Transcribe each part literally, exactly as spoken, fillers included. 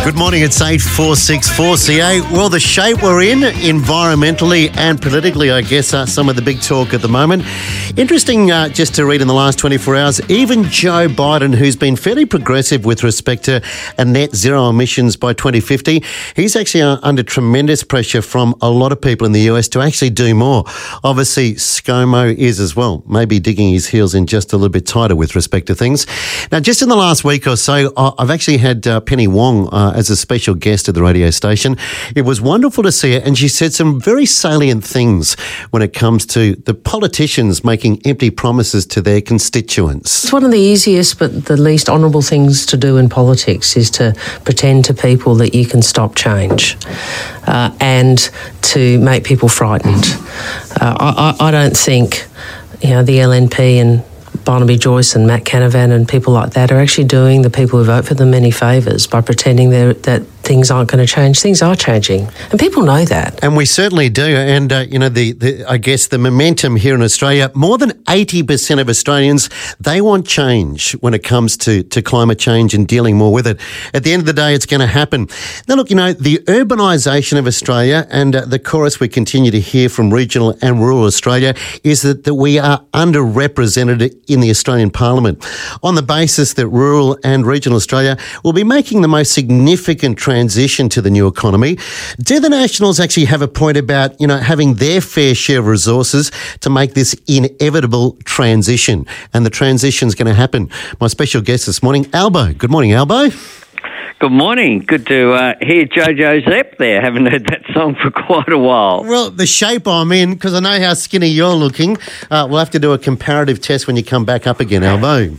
Good morning, it's eight four six four C A. Well, the shape we're in, environmentally and politically, I guess, are some of the big talk at the moment. Interesting uh, just to read in the last twenty-four hours, even Joe Biden, who's been fairly progressive with respect to a net zero emissions by twenty fifty, he's actually uh, under tremendous pressure from a lot of people in the U S to actually do more. Obviously, ScoMo is as well, maybe digging his heels in just a little bit tighter with respect to things. Now, just in the last week or so, I've actually had uh, Penny Wong uh, as a special guest at the radio station. It was wonderful to see her, and she said some very salient things when it comes to the politicians making empty promises to their constituents. It's one of the easiest but the least honourable things to do in politics is to pretend to people that you can stop change uh, and to make people frightened. Uh, I, I don't think, you know, the L N P and Barnaby Joyce and Matt Canavan and people like that are actually doing the people who vote for them many favours by pretending that things aren't going to change. Things are changing, and people know that. And we certainly do. And, uh, you know, the, the I guess the momentum here in Australia, more than eighty percent of Australians, they want change when it comes to, to climate change and dealing more with it. At the end of the day, it's going to happen. Now, look, you know, the urbanisation of Australia and uh, the chorus we continue to hear from regional and rural Australia is that, that we are underrepresented in the Australian Parliament, on the basis that rural and regional Australia will be making the most significant transition to the new economy. Do the Nationals actually have a point about, you know, having their fair share of resources to make this inevitable transition? And the transition's going to happen. My special guest this morning, Albo. Good morning, Albo. Good morning. Good to uh, hear Jojo Zepp there. Haven't heard that song for quite a while. Well, the shape I'm in, because I know how skinny you're looking, uh, we'll have to do a comparative test when you come back up again, Albo.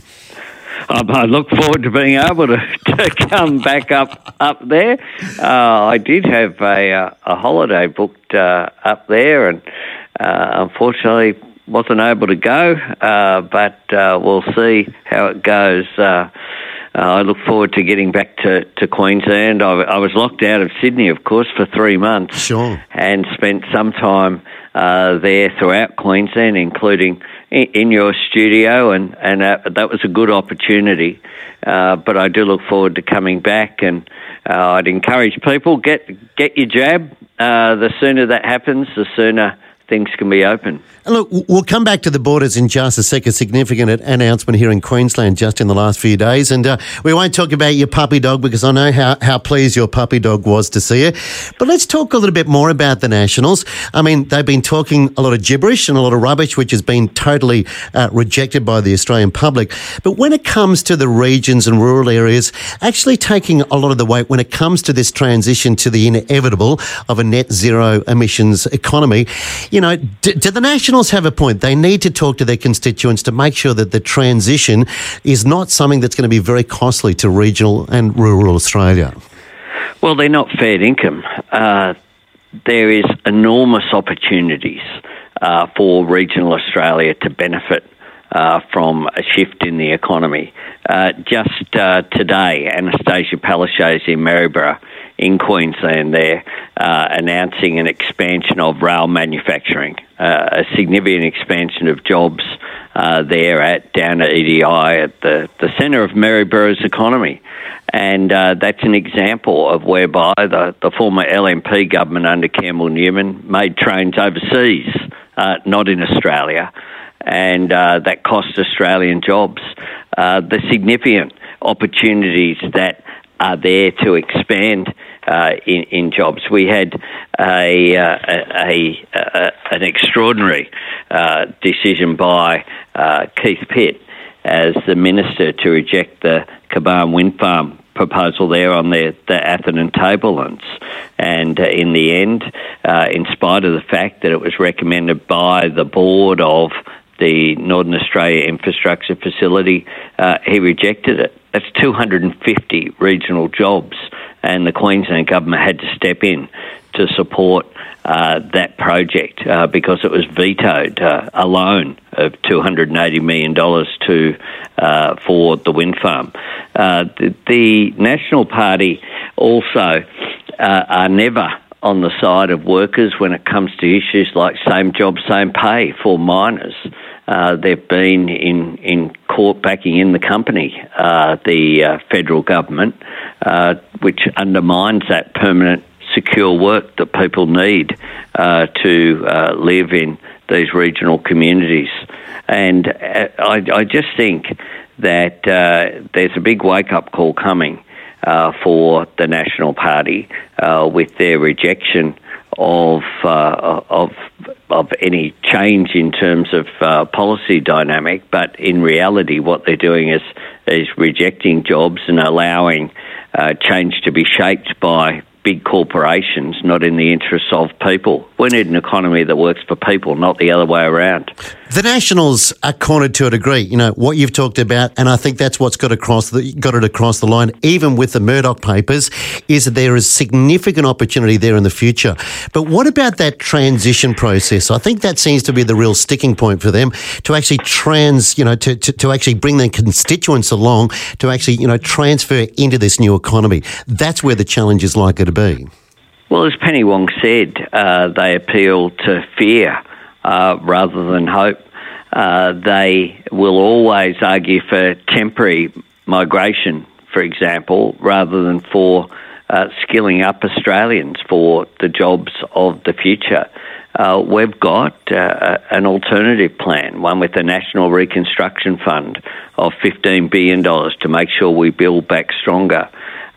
Um, I look forward to being able to, to come back up up there. Uh, I did have a, uh, a holiday booked uh, up there, and uh, unfortunately wasn't able to go, uh, but uh, we'll see how it goes. Uh, Uh, I look forward to getting back to, to Queensland. I, I was locked out of Sydney, of course, for three months. Sure. And spent some time uh, there throughout Queensland, including in, in your studio, and, and uh, that was a good opportunity. Uh, but I do look forward to coming back, and uh, I'd encourage people, get, get your jab. Uh, the sooner that happens, the sooner things can be open. Look, we'll come back to the borders in just a sec. A significant announcement here in Queensland just in the last few days. And uh, we won't talk about your puppy dog because I know how, how pleased your puppy dog was to see you. But let's talk a little bit more about the Nationals. I mean, they've been talking a lot of gibberish and a lot of rubbish, which has been totally uh, rejected by the Australian public. But when it comes to the regions and rural areas, actually taking a lot of the weight when it comes to this transition to the inevitable of a net zero emissions economy, you know, do, do the Nationals have a point? They need to talk to their constituents to make sure that the transition is not something that's going to be very costly to regional and rural Australia. Well, they're not fair income. Uh, there is enormous opportunities uh, for regional Australia to benefit uh, from a shift in the economy. Uh, just uh, today, Anastasia Palaszczuk in Maryborough in Queensland there, uh, announcing an expansion of rail manufacturing, uh, a significant expansion of jobs uh, there at down at E D I at the, the centre of Maryborough's economy. And uh, that's an example of whereby the, the former L N P government under Campbell Newman made trains overseas, uh, not in Australia, and uh, that cost Australian jobs. Uh, the significant opportunities that are there to expand uh, in, in jobs. We had a, uh, a, a, a an extraordinary uh, decision by uh, Keith Pitt as the minister to reject the Kaban wind farm proposal there on the, the Atherton Tablelands. And uh, in the end, uh, in spite of the fact that it was recommended by the board of the Northern Australia Infrastructure Facility, uh, he rejected it. That's two hundred fifty regional jobs, and the Queensland government had to step in to support uh, that project uh, because it was vetoed, uh, a loan of two hundred eighty million dollars to uh, for the wind farm. Uh, the, the National Party also uh, are never on the side of workers when it comes to issues like same job, same pay for miners. Uh, they've been in, in court backing in the company, uh, the uh, federal government, uh, which undermines that permanent, secure work that people need uh, to uh, live in these regional communities. And uh, I, I just think that uh, there's a big wake-up call coming uh, for the National Party uh, with their rejection of uh, of of any change in terms of uh, policy dynamic. But in reality, what they're doing is is rejecting jobs and allowing uh, change to be shaped by big corporations, not in the interests of people. We need an economy that works for people, not the other way around. The Nationals are cornered to a degree, you know, what you've talked about, and I think that's what's got across the, got it across the line, even with the Murdoch papers, is that there is significant opportunity there in the future. But what about that transition process? I think that seems to be the real sticking point for them, to actually trans, you know, to, to, to actually bring their constituents along, to actually, you know, transfer into this new economy. That's where the challenge is likely to be. Well, as Penny Wong said, uh, they appeal to fear uh, rather than hope. Uh, they will always argue for temporary migration, for example, rather than for uh, skilling up Australians for the jobs of the future. Uh, we've got uh, an alternative plan, one with the National Reconstruction Fund of fifteen billion dollars to make sure we build back stronger,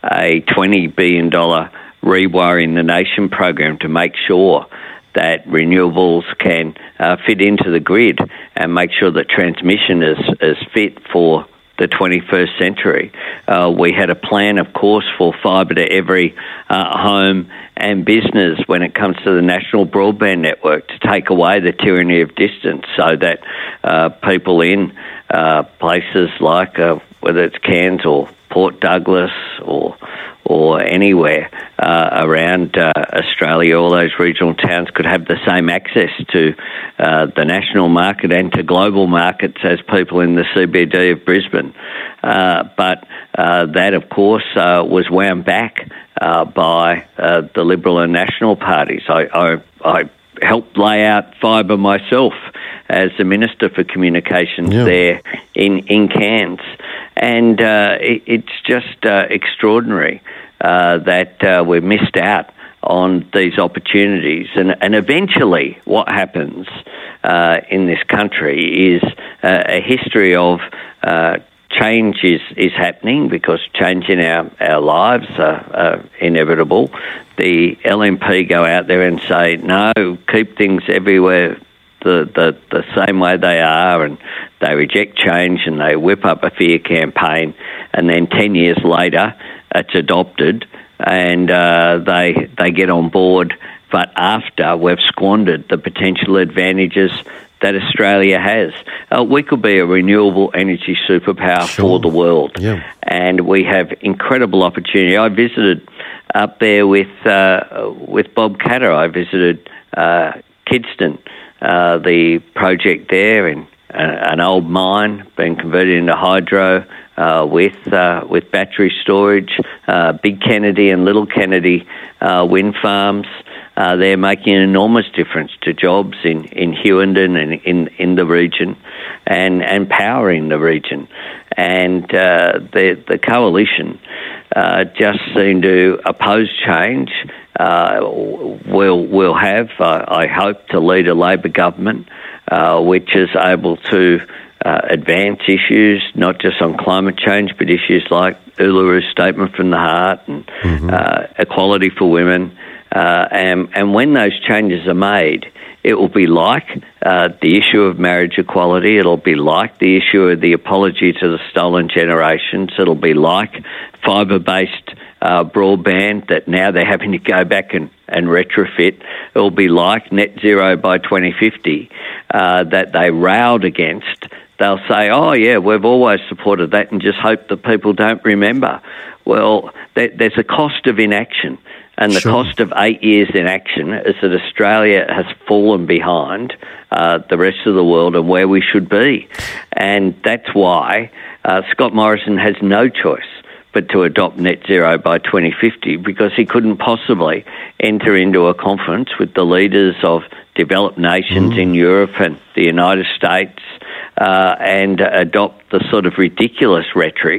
a twenty billion dollars Rewiring the Nation program to make sure that renewables can uh, fit into the grid and make sure that transmission is, is fit for the twenty-first century. Uh, we had a plan, of course, for fibre to every uh, home and business when it comes to the national broadband network, to take away the tyranny of distance so that uh, people in uh, places like, uh, whether it's Cairns or Port Douglas or or anywhere uh, around uh, Australia, all those regional towns could have the same access to uh, the national market and to global markets as people in the C B D of Brisbane. Uh, but uh, that, of course, uh, was wound back uh, by uh, the Liberal and National parties. I, I, I helped lay out fibre myself as the Minister for Communications yeah. there in, in Cairns. And uh, it, it's just uh, extraordinary uh, that uh, we've missed out on these opportunities. And, and eventually what happens uh, in this country is uh, a history of uh, change is, is happening, because change in our, our lives are, are inevitable. The L N P go out there and say, no, keep things everywhere The, the the same way they are, and they reject change and they whip up a fear campaign, and then ten years later it's adopted and uh, they they get on board, but after we've squandered the potential advantages that Australia has. Uh, we could be a renewable energy superpower sure. for the world, yeah. and we have incredible opportunity. I visited up there with uh, with Bob Katter. I visited uh, Kidston. Uh, the project there, in uh, an old mine being converted into hydro uh, with uh, with battery storage, uh, Big Kennedy and Little Kennedy uh, wind farms. Uh, they're making an enormous difference to jobs in, in Hughenden and in, in the region, and, and powering the region. And uh, the, the coalition uh, just seem to oppose change. Uh, we'll, we'll have, uh, I hope, to lead a Labor government uh, which is able to uh, advance issues, not just on climate change, but issues like Uluru Statement from the Heart and mm-hmm. uh, equality for women. Uh, and, and when those changes are made, it will be like uh, the issue of marriage equality. It'll be like the issue of the apology to the stolen generations. It'll be like fibre-based uh, broadband that now they're having to go back and, and retrofit. It'll be like net zero by twenty fifty uh, that they railed against. They'll say, oh, yeah, we've always supported that, and just hope that people don't remember. Well, there, there's a cost of inaction. And the sure. cost of eight years in action is that Australia has fallen behind uh, the rest of the world and where we should be. And that's why uh, Scott Morrison has no choice but to adopt net zero by twenty fifty, because he couldn't possibly enter into a conference with the leaders of developed nations mm. in Europe and the United States uh, and adopt the sort of ridiculous rhetoric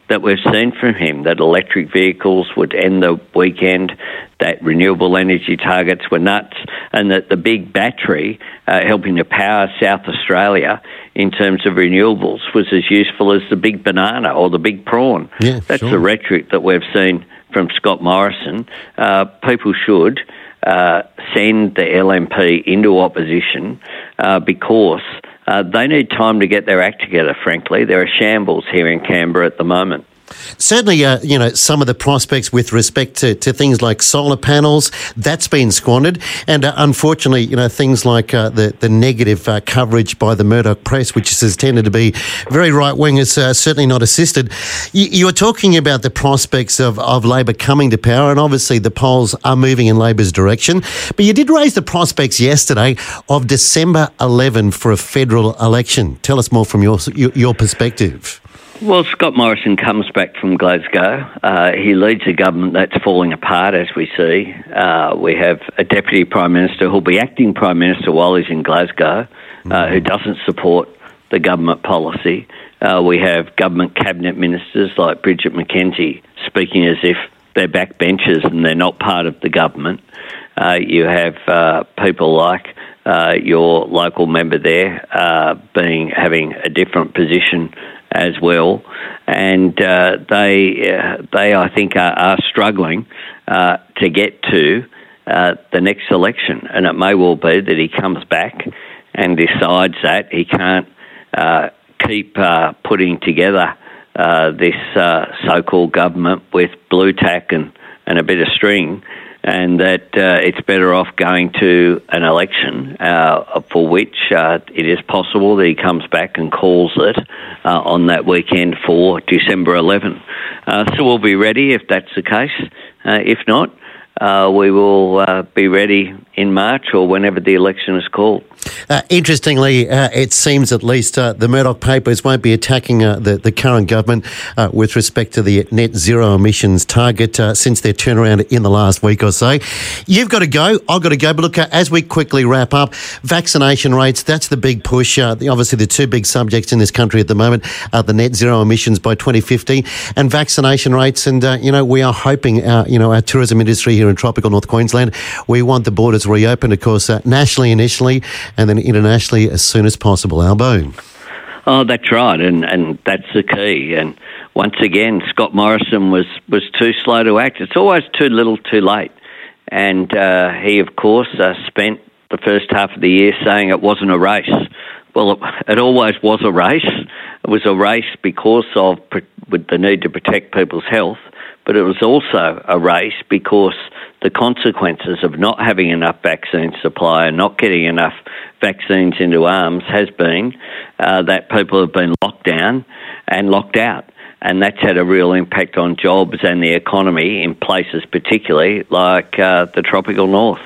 that we've seen from him, that electric vehicles would end the weekend, that renewable energy targets were nuts, and that the big battery uh, helping to power South Australia in terms of renewables was as useful as the big banana or the big prawn. Yeah, That's sure. the rhetoric that we've seen from Scott Morrison. Uh, people should uh, send the L N P into opposition uh, because Uh, they need time to get their act together, frankly. There are shambles here in Canberra at the moment. Certainly, uh, you know, some of the prospects with respect to, to things like solar panels, that's been squandered. And uh, unfortunately, you know, things like uh, the, the negative uh, coverage by the Murdoch press, which has tended to be very right-wing, is uh, certainly not assisted. You, you were talking about the prospects of, of Labor coming to power, and obviously the polls are moving in Labor's direction. But you did raise the prospects yesterday of December eleventh for a federal election. Tell us more from your your, your perspective. Well, Scott Morrison comes back from Glasgow. Uh, he leads a government that's falling apart, as we see. Uh, we have a Deputy Prime Minister who'll be acting Prime Minister while he's in Glasgow, uh, who doesn't support the government policy. Uh, we have government cabinet ministers like Bridget McKenzie speaking as if they're backbenchers and they're not part of the government. Uh, you have uh, people like uh, your local member there uh, being having a different position as well, and uh, they, uh, they I think, are, are struggling uh, to get to uh, the next election. And it may well be that he comes back and decides that he can't uh, keep uh, putting together uh, this uh, so-called government with blue tack and, and a bit of string, and that uh, it's better off going to an election uh, for which uh, it is possible that he comes back and calls it uh, on that weekend for December eleventh. Uh, so we'll be ready if that's the case. Uh, if not, uh, we will uh, be ready in March or whenever the election is called. Uh, interestingly, uh, it seems at least uh, the Murdoch papers won't be attacking uh, the, the current government uh, with respect to the net zero emissions target uh, since their turnaround in the last week or so. You've got to go. I've got to go. But look, uh, as we quickly wrap up, vaccination rates, that's the big push. Uh, the, obviously, the two big subjects in this country at the moment are the net zero emissions by twenty fifty and vaccination rates. And, uh, you know, we are hoping, uh, you know, our tourism industry here in tropical North Queensland, we want the borders reopened, of course, uh, nationally initially, and then internationally as soon as possible. Albo. Oh, that's right, and, and that's the key. And once again, Scott Morrison was, was too slow to act. It's always too little too late. And uh, he, of course, uh, spent the first half of the year saying it wasn't a race. Well, it, it always was a race. It was a race because of with the need to protect people's health, but it was also a race because the consequences of not having enough vaccine supply and not getting enough vaccines into arms has been uh, that people have been locked down and locked out. And that's had a real impact on jobs and the economy in places particularly like uh, the tropical north.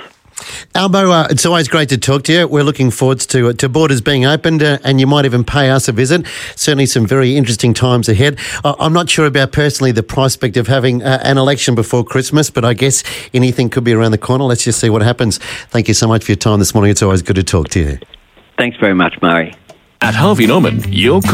Albo, uh, it's always great to talk to you. We're looking forward to to borders being opened uh, and you might even pay us a visit. Certainly some very interesting times ahead. Uh, I'm not sure about personally the prospect of having uh, an election before Christmas, but I guess anything could be around the corner. Let's just see what happens. Thank you so much for your time this morning. It's always good to talk to you. Thanks very much, Murray. At Harvey Norman, you're